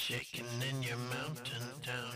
shaking in your mountain town.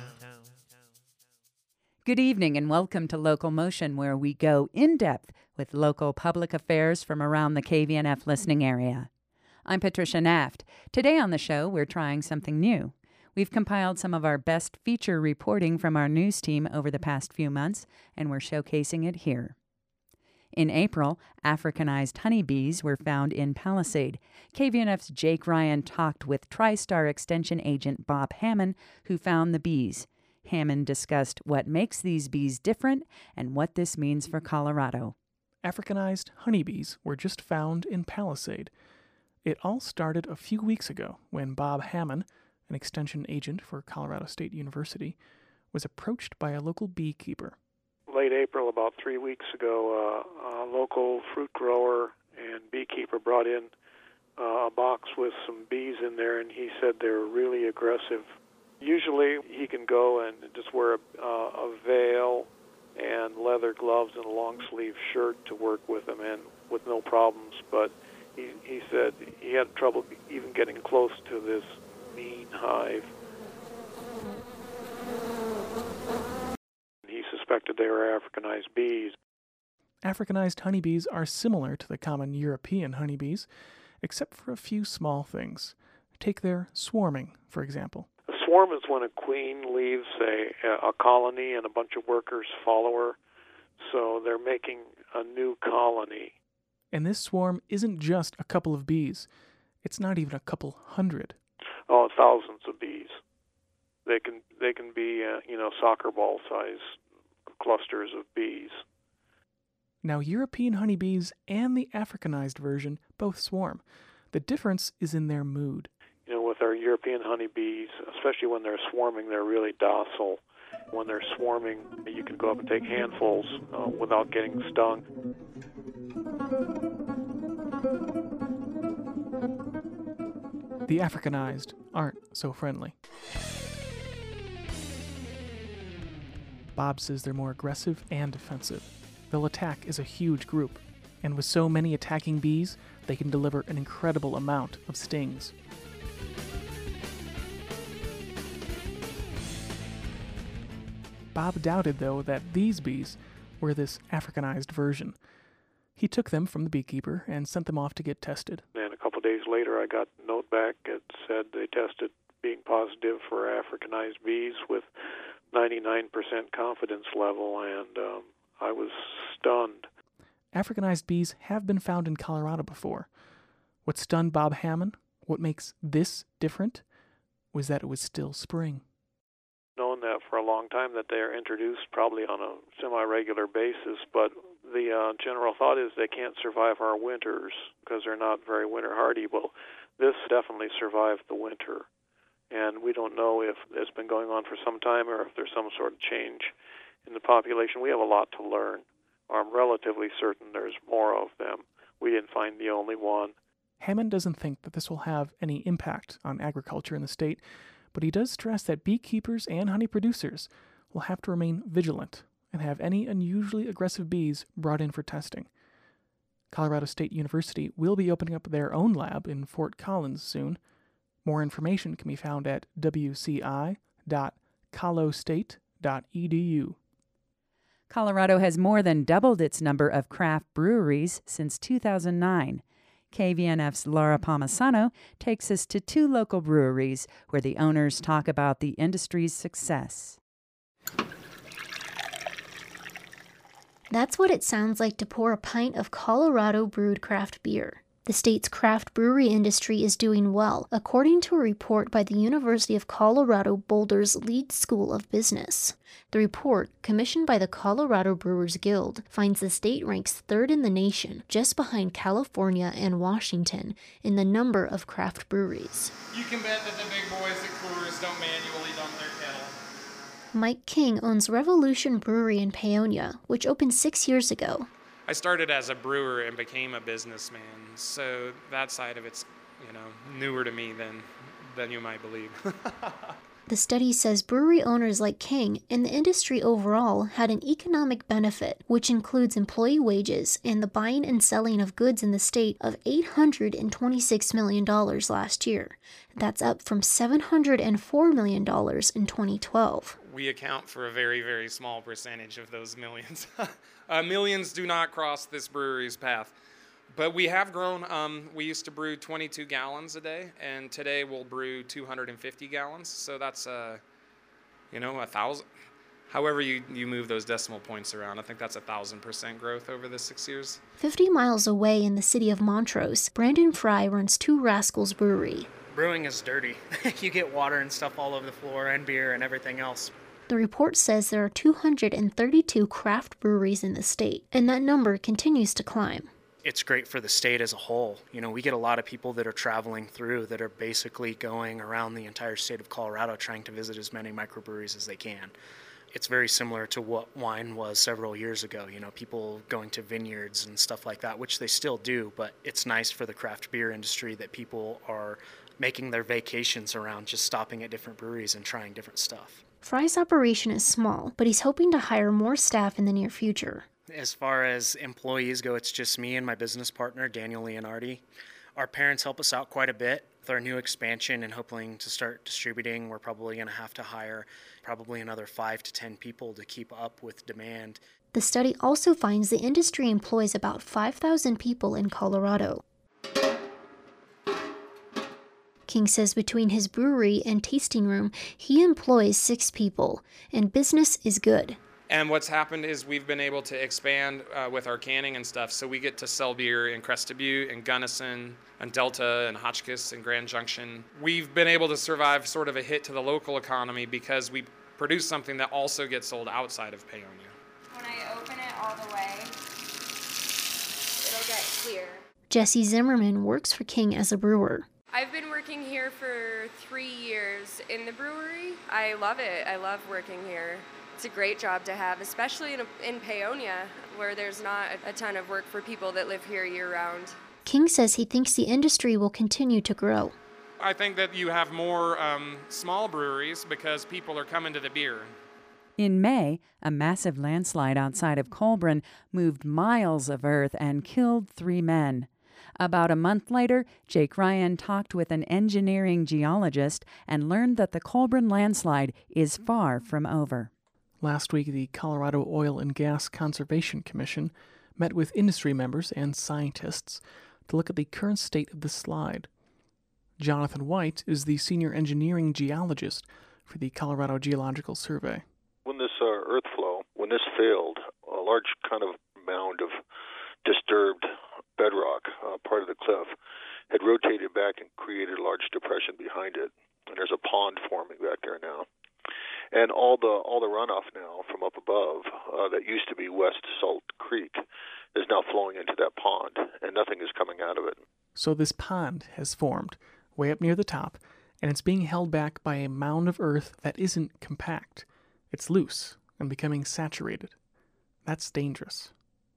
Good evening and welcome to Local Motion, where we go in depth with local public affairs from around the KVNF listening area. I'm Patricia Naft. Today on the show, we're trying something new. We've compiled some of our best feature reporting from our news team over the past few months, and we're showcasing it here. In April, Africanized honeybees were found in Palisade. KVNF's Jake Ryan talked with TriStar Extension agent Bob Hammond, who found the bees. Hammond discussed what makes these bees different and what this means for Colorado. Africanized honeybees were just found in Palisade. It all started a few weeks ago when Bob Hammond, an extension agent for Colorado State University, was approached by a local beekeeper. Late April, about 3 weeks ago, a local fruit grower and beekeeper brought in a box with some bees in there, and he said they were really aggressive. Usually he can go and just wear a veil and leather gloves and a long-sleeve shirt to work with them, and with no problems. But he said he had trouble even getting close to this mean hive. He suspected they were Africanized bees. Africanized honeybees are similar to the common European honeybees, except for a few small things. Take their swarming, for example. A swarm is when a queen leaves a colony and a bunch of workers follow her, so they're making a new colony. And this swarm isn't just a couple of bees. It's not even a couple hundred. Oh, thousands of bees. They can be soccer ball size clusters of bees. Now, European honeybees and the Africanized version both swarm. The difference is in their mood. With our European honeybees, especially when they're swarming, they're really docile. When they're swarming, you can go up and take handfuls without getting stung. The Africanized aren't so friendly. Bob says they're more aggressive and defensive. They'll attack as a huge group, and with so many attacking bees, they can deliver an incredible amount of stings. Bob doubted, though, that these bees were this Africanized version. He took them from the beekeeper and sent them off to get tested. And a couple days later, I got a note back that said they tested being positive for Africanized bees with 99% confidence level, and I was stunned. Africanized bees have been found in Colorado before. What stunned Bob Hammond, what makes this different, was that it was still spring. Known that for a long time, that they are introduced probably on a semi-regular basis, but the general thought is they can't survive our winters because they're not very winter hardy. Well, this definitely survived the winter, and we don't know if it's been going on for some time or if there's some sort of change in the population. We have a lot to learn. I'm relatively certain there's more of them. We didn't find the only one. Hammond doesn't think that this will have any impact on agriculture in the state, but he does stress that beekeepers and honey producers will have to remain vigilant and have any unusually aggressive bees brought in for testing. Colorado State University will be opening up their own lab in Fort Collins soon. More information can be found at wci.colostate.edu. Colorado has more than doubled its number of craft breweries since 2009. KVNF's Laura Palmisano takes us to two local breweries where the owners talk about the industry's success. That's what it sounds like to pour a pint of Colorado brewed craft beer. The state's craft brewery industry is doing well, according to a report by the University of Colorado Boulder's Leeds School of Business. The report, commissioned by the Colorado Brewers Guild, finds the state ranks third in the nation, just behind California and Washington, in the number of craft breweries. You can bet that the big boys at Coors don't manually dump their kettle. Mike King owns Revolution Brewery in Paonia, which opened 6 years ago. I started as a brewer and became a businessman, so that side of it's, newer to me than you might believe. The study says brewery owners like King and the industry overall had an economic benefit, which includes employee wages and the buying and selling of goods in the state of $826 million last year. That's up from $704 million in 2012. We account for a very, very small percentage of those millions. Millions do not cross this brewery's path. But we have grown. We used to brew 22 gallons a day, and today we'll brew 250 gallons. So that's, 1,000. However you move those decimal points around, I think that's 1,000% growth over the 6 years. 50 miles away in the city of Montrose, Brandon Fry runs Two Rascals Brewery. Brewing is dirty. You get water and stuff all over the floor and beer and everything else. The report says there are 232 craft breweries in the state, and that number continues to climb. It's great for the state as a whole. We get a lot of people that are traveling through that are basically going around the entire state of Colorado trying to visit as many microbreweries as they can. It's very similar to what wine was several years ago, people going to vineyards and stuff like that, which they still do, but it's nice for the craft beer industry that people are making their vacations around just stopping at different breweries and trying different stuff. Fry's operation is small, but he's hoping to hire more staff in the near future. As far as employees go, it's just me and my business partner, Daniel Leonardi. Our parents help us out quite a bit with our new expansion and hoping to start distributing. We're probably going to have to hire probably another 5 to 10 people to keep up with demand. The study also finds the industry employs about 5,000 people in Colorado. King says between his brewery and tasting room, he employs 6 people, and business is good. And what's happened is we've been able to expand with our canning and stuff, so we get to sell beer in Crested Butte and Gunnison and Delta and Hotchkiss and Grand Junction. We've been able to survive sort of a hit to the local economy because we produce something that also gets sold outside of Paonia. When I open it all the way, it'll get clear. Jesse Zimmerman works for King as a brewer. I've been working here for 3 years in the brewery. I love it. I love working here. It's a great job to have, especially in Paonia, where there's not a ton of work for people that live here year-round. King says he thinks the industry will continue to grow. I think that you have more small breweries because people are coming to the beer. In May, a massive landslide outside of Colburn moved miles of earth and killed 3 men. About a month later, Jake Ryan talked with an engineering geologist and learned that the Colburn landslide is far from over. Last week, the Colorado Oil and Gas Conservation Commission met with industry members and scientists to look at the current state of the slide. Jonathan White is the senior engineering geologist for the Colorado Geological Survey. When this earth flow, when this failed, a large kind of mound of disturbed bedrock, part of the cliff, had rotated back and created a large depression behind it. And there's a pond forming back there now. And all the runoff now from up above that used to be West Salt Creek is now flowing into that pond, and nothing is coming out of it. So this pond has formed way up near the top, and it's being held back by a mound of earth that isn't compact. It's loose and becoming saturated. That's dangerous.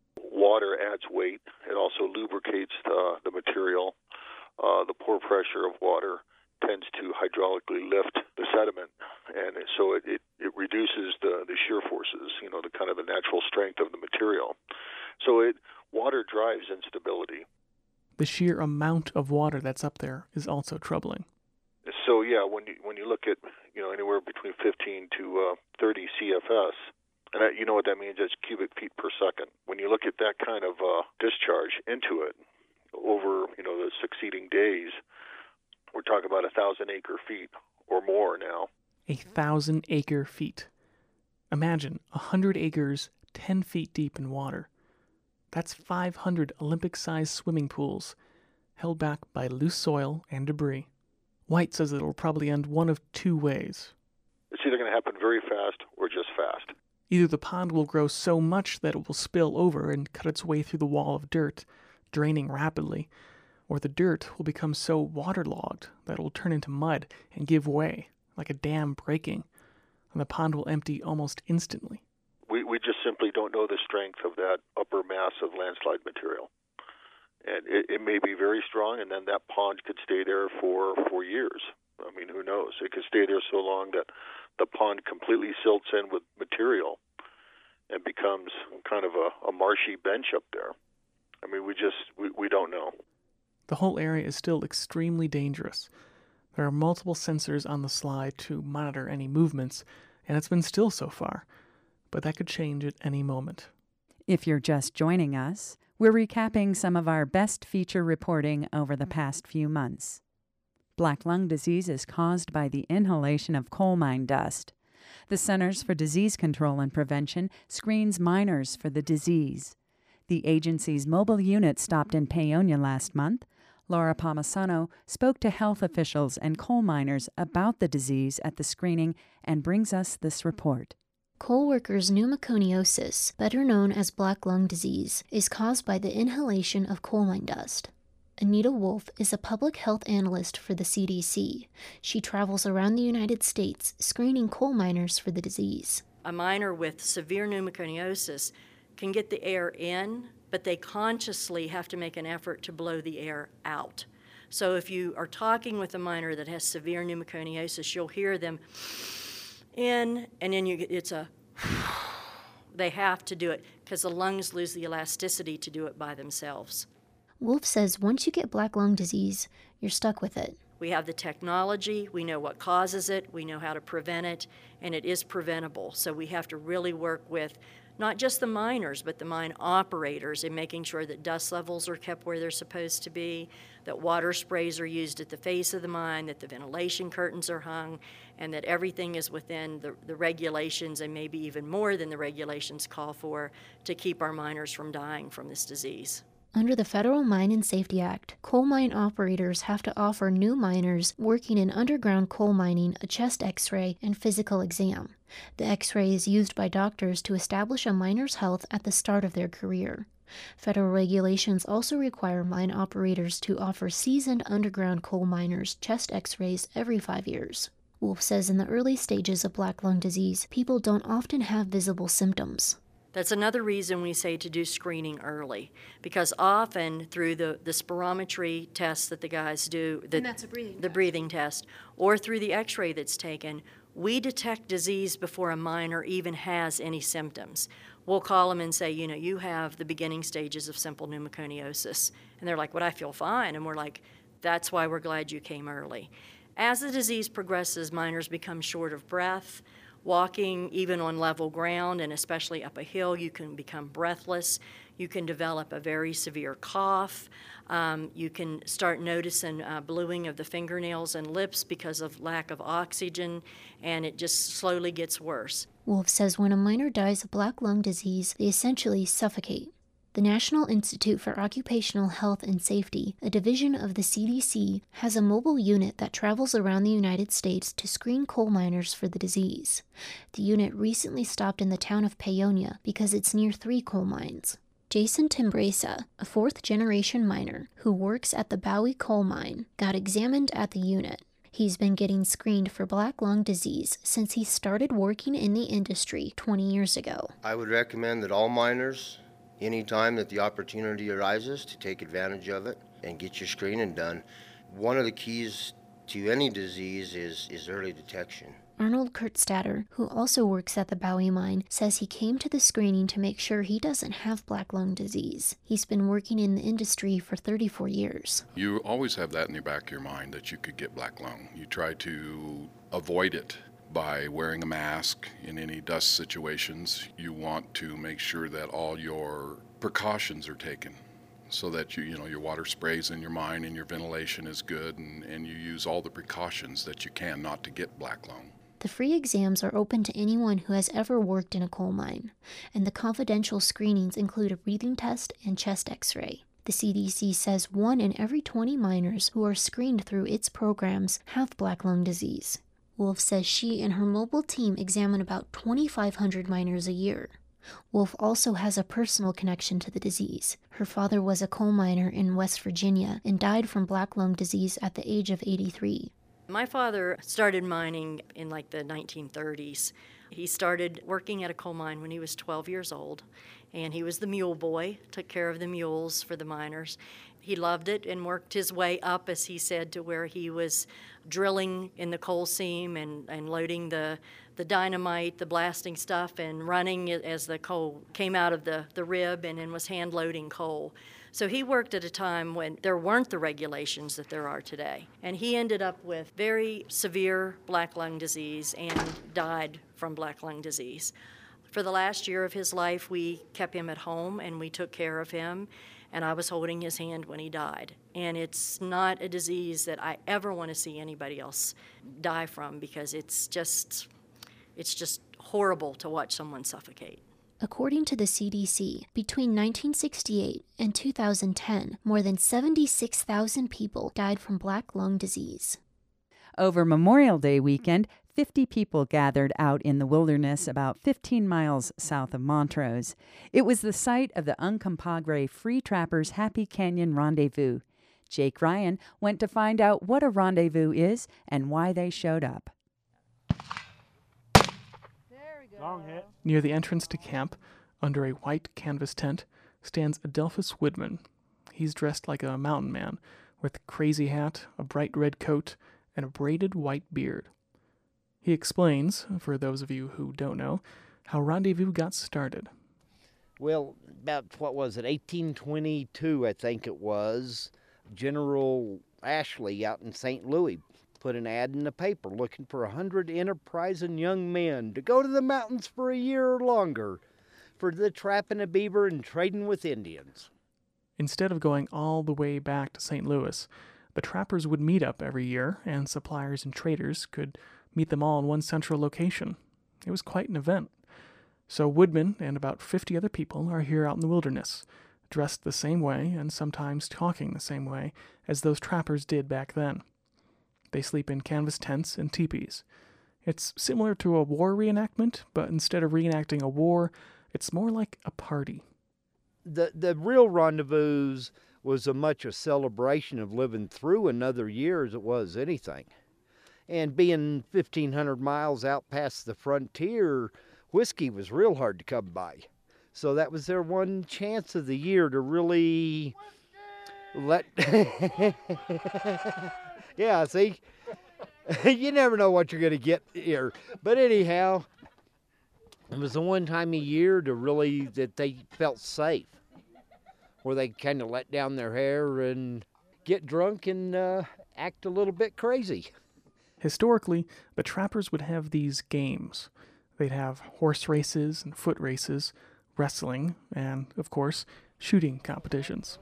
Water adds weight. It also lubricates the material. The pore pressure of water tends to hydraulically lift the sediment, and so it reduces the shear forces, the kind of the natural strength of the material. So water drives instability. The sheer amount of water that's up there is also troubling. So yeah, when you look at anywhere between 15 to 30 CFS, and you know what that means? That's cubic feet per second. When you look at that kind of discharge into it over the succeeding days, we're talking about 1,000 acre feet or more now. 1,000 acre feet. Imagine 100 acres 10 feet deep in water. That's 500 Olympic-sized swimming pools held back by loose soil and debris. White says it'll probably end one of 2 ways. It's either going to happen very fast or just fast. Either the pond will grow so much that it will spill over and cut its way through the wall of dirt, draining rapidly, or the dirt will become so waterlogged that it will turn into mud and give way, like a dam breaking, and the pond will empty almost instantly. We just simply don't know the strength of that upper mass of landslide material. And it may be very strong, and then that pond could stay there for years. I mean, who knows? It could stay there so long that the pond completely silts in with material and becomes kind of a marshy bench up there. I mean, we don't know. The whole area is still extremely dangerous. There are multiple sensors on the slide to monitor any movements, and it's been still so far. But that could change at any moment. If you're just joining us, we're recapping some of our best feature reporting over the past few months. Black lung disease is caused by the inhalation of coal mine dust. The Centers for Disease Control and Prevention screens miners for the disease. The agency's mobile unit stopped in Paonia last month. Laura Palmisano spoke to health officials and coal miners about the disease at the screening and brings us this report. Coal workers' pneumoconiosis, better known as black lung disease, is caused by the inhalation of coal mine dust. Anita Wolf is a public health analyst for the CDC. She travels around the United States screening coal miners for the disease. A miner with severe pneumoconiosis can get the air in, but they consciously have to make an effort to blow the air out. So if you are talking with a miner that has severe pneumoconiosis, you'll hear them in, and then it's a they have to do it because the lungs lose the elasticity to do it by themselves. Wolf says once you get black lung disease, you're stuck with it. We have the technology, we know what causes it, we know how to prevent it, and it is preventable. So we have to really work with not just the miners, but the mine operators in making sure that dust levels are kept where they're supposed to be, that water sprays are used at the face of the mine, that the ventilation curtains are hung, and that everything is within the regulations and maybe even more than the regulations call for to keep our miners from dying from this disease. Under the Federal Mine and Safety Act, coal mine operators have to offer new miners working in underground coal mining a chest x-ray and physical exam. The x-ray is used by doctors to establish a miner's health at the start of their career. Federal regulations also require mine operators to offer seasoned underground coal miners chest x-rays every 5 years. Wolf says in the early stages of black lung disease, people don't often have visible symptoms. That's another reason we say to do screening early, because often through the spirometry tests that the guys do, and that's a breathing the breathing test, or through the x-ray that's taken, we detect disease before a miner even has any symptoms. We'll call them and say, you have the beginning stages of simple pneumoconiosis. And they're like, I feel fine. And we're like, that's why we're glad you came early. As the disease progresses, miners become short of breath. Walking even on level ground and especially up a hill, you can become breathless. You can develop a very severe cough. You can start noticing bluing of the fingernails and lips because of lack of oxygen, and it just slowly gets worse. Wolf says when a miner dies of black lung disease, they essentially suffocate. The National Institute for Occupational Health and Safety, a division of the CDC, has a mobile unit that travels around the United States to screen coal miners for the disease. The unit recently stopped in the town of Paonia because it's near 3 coal mines. Jason Timbresa, a 4th-generation miner who works at the Bowie coal mine, got examined at the unit. He's been getting screened for black lung disease since he started working in the industry 20 years ago. I would recommend that all miners, anytime that the opportunity arises, to take advantage of it and get your screening done. One of the keys to any disease is early detection. Arnold Kurtstatter, who also works at the Bowie mine, says he came to the screening to make sure he doesn't have black lung disease. He's been working in the industry for 34 years. You always have that in the back of your mind that you could get black lung. You try to avoid it by wearing a mask in any dust situations. You want to make sure that all your precautions are taken so that your water sprays in your mine and your ventilation is good and you use all the precautions that you can not to get black lung. The free exams are open to anyone who has ever worked in a coal mine, and the confidential screenings include a breathing test and chest x-ray. The CDC says 1 in every 20 miners who are screened through its programs have black lung disease. Wolf says she and her mobile team examine about 2,500 miners a year. Wolf also has a personal connection to the disease. Her father was a coal miner in West Virginia and died from black lung disease at the age of 83. My father started mining in the 1930s. He started working at a coal mine when he was 12 years old, and he was the mule boy, took care of the mules for the miners. He loved it and worked his way up, as he said, to where he was drilling in the coal seam and loading the dynamite, the blasting stuff, and running it as the coal came out of the rib, and then was hand loading coal. So he worked at a time when there weren't the regulations that there are today. And he ended up with very severe black lung disease and died from black lung disease. For the last year of his life, we kept him at home and we took care of him. And I was holding his hand when he died. And it's not a disease that I ever want to see anybody else die from, because it's just horrible to watch someone suffocate. According to the CDC, between 1968 and 2010, more than 76,000 people died from black lung disease. Over Memorial Day weekend, 50 people gathered out in the wilderness about 15 miles south of Montrose. It was the site of the Uncompahgre Free Trappers Happy Canyon Rendezvous. Jake Ryan went to find out what a rendezvous is and why they showed up. Near the entrance to camp, under a white canvas tent, stands Adelphus Woodman. He's dressed like a mountain man, with a crazy hat, a bright red coat, and a braided white beard. He explains, for those of you who don't know, how Rendezvous got started. Well, about, 1822, I think it was, General Ashley out in St. Louis put an ad in the paper looking for 100 enterprising young men to go to the mountains for a year or longer for the trapping of beaver and trading with Indians. Instead of going all the way back to St. Louis, the trappers would meet up every year, and suppliers and traders could meet them all in one central location. It was quite an event. So Woodman and about 50 other people are here out in the wilderness, dressed the same way and sometimes talking the same way as those trappers did back then. They sleep in canvas tents and teepees. It's similar to a war reenactment, but instead of reenacting a war, it's more like a party. The real rendezvous was as much a celebration of living through another year as it was anything. And being 1,500 miles out past the frontier, whiskey was real hard to come by. So that was their one chance of the year to really let... Yeah, see? You never know what you're going to get here. But anyhow, it was the one time a year that they felt safe, where they kind of let down their hair and get drunk and act a little bit crazy. Historically, the trappers would have these games. They'd have horse races and foot races, wrestling, and, of course, shooting competitions.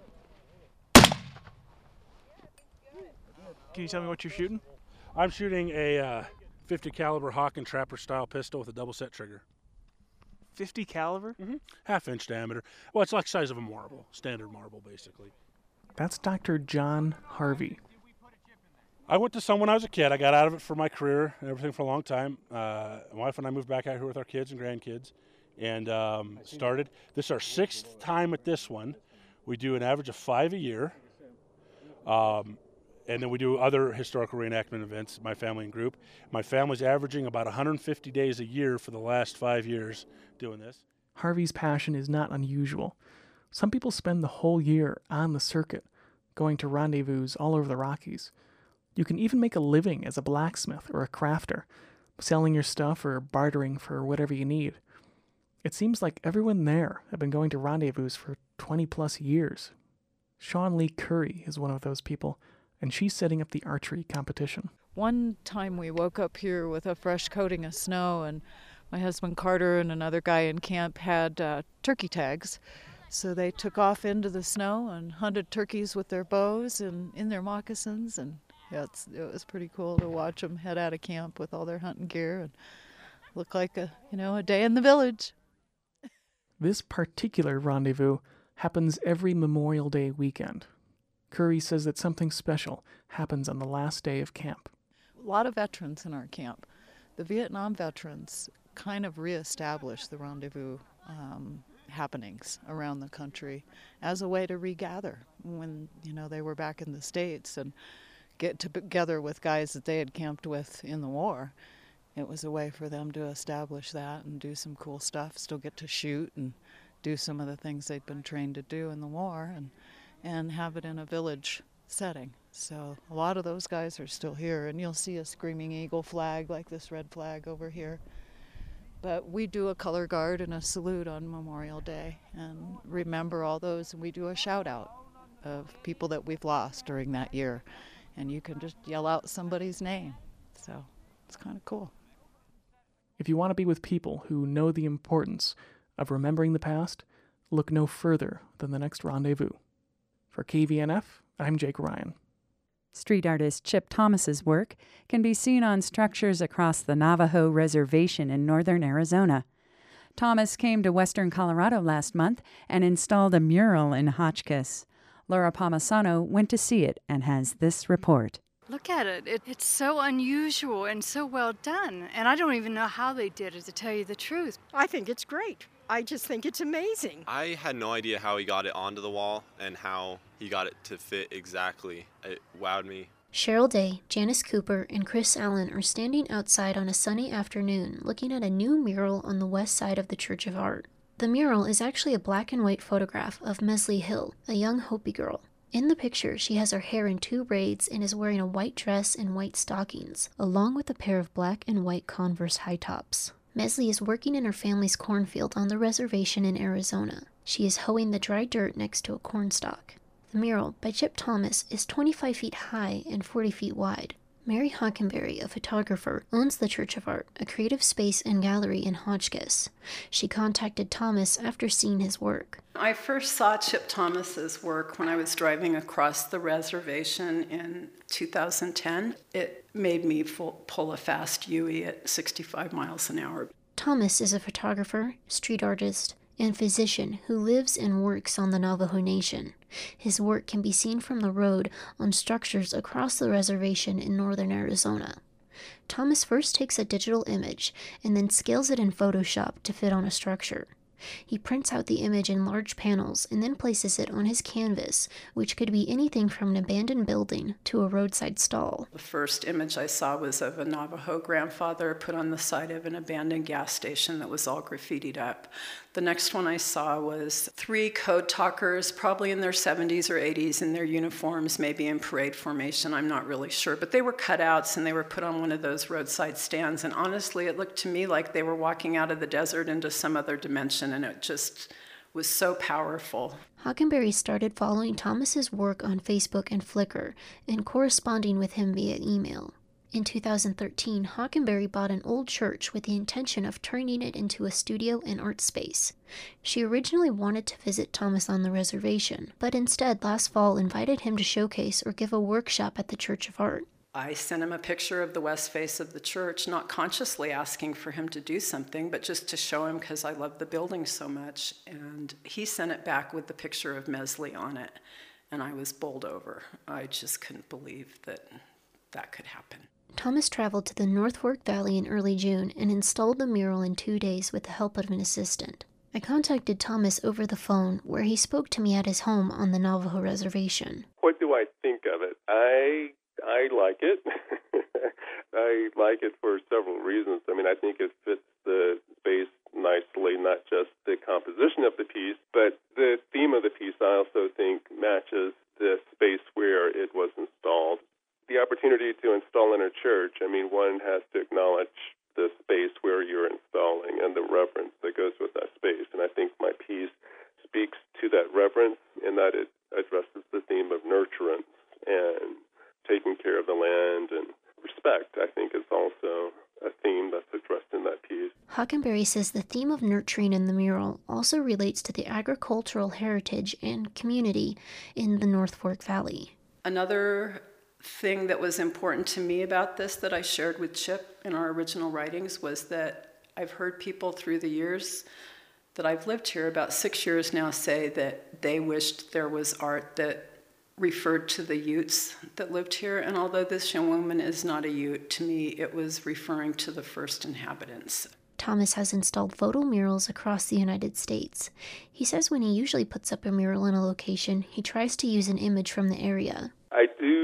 Can you tell me what you're shooting? I'm shooting a 50 caliber Hawk and Trapper style pistol with a double set trigger. 50 caliber? Mm-hmm. 1/2-inch diameter. Well, it's like the size of a marble, standard marble, basically. That's Dr. John Harvey. I went to some when I was a kid. I got out of it for my career and everything for a long time. My wife and I moved back out here with our kids and grandkids and started. This is our 6th time at this one. We do an average of 5 a year. And then we do other historical reenactment events, my family and group. My family's averaging about 150 days a year for the last 5 years doing this. Harvey's passion is not unusual. Some people spend the whole year on the circuit, going to rendezvous all over the Rockies. You can even make a living as a blacksmith or a crafter, selling your stuff or bartering for whatever you need. It seems like everyone there have been going to rendezvous for 20-plus years. Sean Lee Curry is one of those people, and she's setting up the archery competition. One time we woke up here with a fresh coating of snow, and my husband Carter and another guy in camp had turkey tags. So they took off into the snow and hunted turkeys with their bows and in their moccasins, and yeah, it was pretty cool to watch them head out of camp with all their hunting gear and look like a day in the village. This particular rendezvous happens every Memorial Day weekend. Curry says that something special happens on the last day of camp. A lot of veterans in our camp. The Vietnam veterans kind of reestablished the rendezvous happenings around the country as a way to regather when they were back in the States and get together with guys that they had camped with in the war it was a way for them to establish that and do some cool stuff, still get to shoot and do some of the things they'd been trained to do in the war, and have it in a village setting. So a lot of those guys are still here, and you'll see a Screaming Eagle flag like this red flag over here. But we do a color guard and a salute on Memorial Day and remember all those, and we do a shout out of people that we've lost during that year. And you can just yell out somebody's name. So it's kind of cool. If you want to be with people who know the importance of remembering the past, look no further than the next rendezvous. For KVNF, I'm Jake Ryan. Street artist Chip Thomas's work can be seen on structures across the Navajo Reservation in northern Arizona. Thomas came to western Colorado last month and installed a mural in Hotchkiss. Laura Palmisano went to see it and has this report. Look at it. It's so unusual and so well done. And I don't even know how they did it, to tell you the truth. I think it's great. I just think it's amazing. I had no idea how he got it onto the wall and how he got it to fit exactly. It wowed me. Cheryl Day, Janice Cooper, and Chris Allen are standing outside on a sunny afternoon looking at a new mural on the west side of the Church of Art. The mural is actually a black and white photograph of Meslie Hill, a young Hopi girl. In the picture, she has her hair in 2 braids and is wearing a white dress and white stockings, along with a pair of black and white Converse high tops. Meslie is working in her family's cornfield on the reservation in Arizona. She is hoeing the dry dirt next to a corn stalk. The mural, by Chip Thomas, is 25 feet high and 40 feet wide. Mary Hockenberry, a photographer, owns the Church of Art, a creative space and gallery in Hotchkiss. She contacted Thomas after seeing his work. I first saw Chip Thomas's work when I was driving across the reservation in 2010. It made me pull a fast UE at 65 miles an hour. Thomas is a photographer, street artist, and physician who lives and works on the Navajo Nation. His work can be seen from the road on structures across the reservation in northern Arizona. Thomas first takes a digital image and then scales it in Photoshop to fit on a structure. He prints out the image in large panels and then places it on his canvas, which could be anything from an abandoned building to a roadside stall. The first image I saw was of a Navajo grandfather put on the side of an abandoned gas station that was all graffitied up. The next one I saw was 3 code talkers, probably in their 70s or 80s, in their uniforms, maybe in parade formation, I'm not really sure. But they were cutouts and they were put on one of those roadside stands. And honestly, it looked to me like they were walking out of the desert into some other dimension, and it just was so powerful. Hockenberry started following Thomas's work on Facebook and Flickr and corresponding with him via email. In 2013, Hockenberry bought an old church with the intention of turning it into a studio and art space. She originally wanted to visit Thomas on the reservation, but instead last fall invited him to showcase or give a workshop at the Church of Art. I sent him a picture of the west face of the church, not consciously asking for him to do something, but just to show him because I love the building so much. And he sent it back with the picture of Meslie on it, and I was bowled over. I just couldn't believe that that could happen. Thomas traveled to the North Fork Valley in early June and installed the mural in 2 days with the help of an assistant. I contacted Thomas over the phone, where he spoke to me at his home on the Navajo Reservation. What do I think of it? I like it. I like it for several reasons. I mean, I think it fits the space nicely, not just the composition of the piece, but the theme of the piece I also think matches the space where it was installed. The opportunity to install in a church, I mean, one has to acknowledge the space where you're installing and the reverence that goes with that space. And I think my piece speaks to that reverence in that it addresses the theme of nurturance and taking care of the land, and respect, I think, is also a theme that's addressed in that piece. Hockenberry says the theme of nurturing in the mural also relates to the agricultural heritage and community in the North Fork Valley. Another thing that was important to me about this that I shared with Chip in our original writings was that I've heard people through the years that I've lived here, about 6 years now, say that they wished there was art that referred to the Utes that lived here. And although this young woman is not a Ute, to me it was referring to the first inhabitants. Thomas has installed photo murals across the United States. He says when he usually puts up a mural in a location, he tries to use an image from the area. I do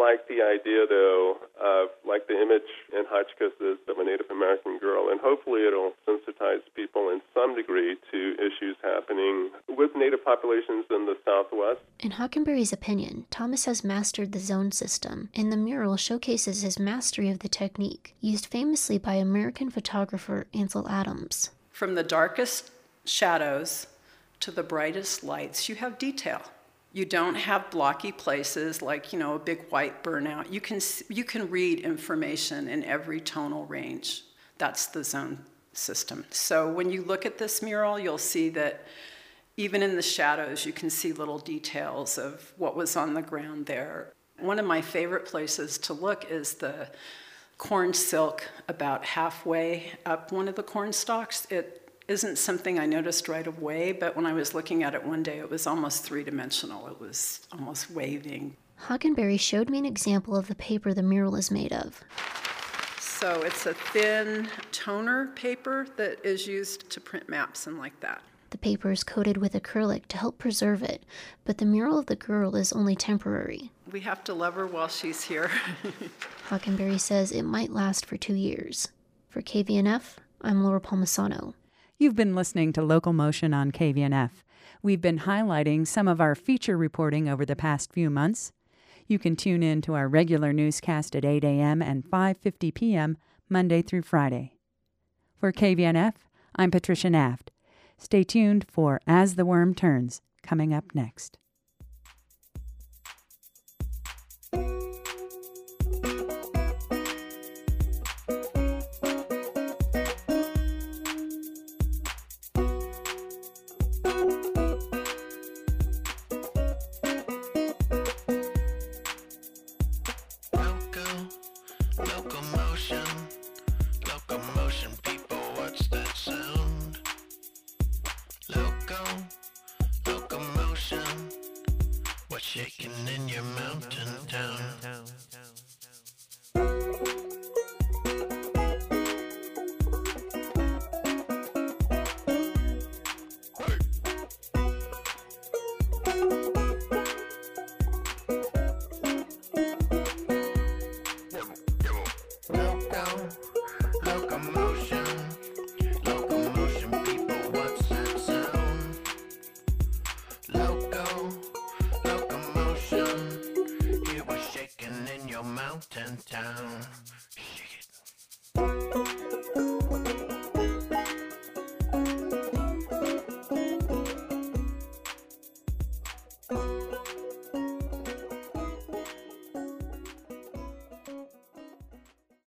like the idea, though, of like the image in Hotchkiss's of a Native American girl, and hopefully it'll sensitize people in some degree to issues happening with Native populations in the Southwest. In Hockenberry's opinion, Thomas has mastered the zone system, and the mural showcases his mastery of the technique, used famously by American photographer Ansel Adams. From the darkest shadows to the brightest lights, you have detail. You don't have blocky places like, a big white burnout. You can read information in every tonal range. That's the zone system. So when you look at this mural, you'll see that even in the shadows, you can see little details of what was on the ground there. One of my favorite places to look is the corn silk about halfway up one of the corn stalks. It isn't something I noticed right away, but when I was looking at it one day, it was almost three-dimensional. It was almost waving. Hockenberry showed me an example of the paper the mural is made of. So it's a thin toner paper that is used to print maps and like that. The paper is coated with acrylic to help preserve it, but the mural of the girl is only temporary. We have to love her while she's here. Hockenberry says it might last for 2 years. For KVNF, I'm Laura Palmisano. You've been listening to Local Motion on KVNF. We've been highlighting some of our feature reporting over the past few months. You can tune in to our regular newscast at 8 a.m. and 5:50 p.m. Monday through Friday. For KVNF, I'm Patricia Naft. Stay tuned for As the Worm Turns, coming up next. Locomotion, people, what's that sound? Locomotion, what's shaking in your mountain town? Mountain town.